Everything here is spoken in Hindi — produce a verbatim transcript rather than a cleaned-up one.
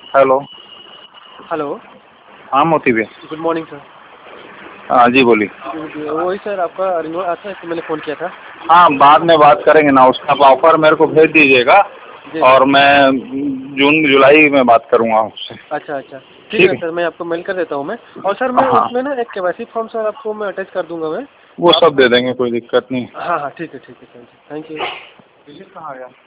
हेलो। हेलो। हाँ मोती भैया। Good morning sir. हाँ जी बोलिए। वही सर आपका रिन्यूअल आता है तो मैंने फ़ोन किया था। हाँ बाद में बात करेंगे ना, उसका आप ऑफर मेरे को भेज दीजिएगा जी जी। और मैं जून जुलाई में बात करूँगा उससे। अच्छा अच्छा ठीक है सर, मैं आपको मेल कर देता हूँ मैं। और सर मैं हाँ उसमें ना एक केवाईसी फॉर्म सर आपको मैं अटैच कर दूंगा मैं। वो आप सब दे देंगे, कोई दिक्कत नहीं। हाँ हाँ ठीक है ठीक है सर जी, थैंक यू। ये कहाँ गया?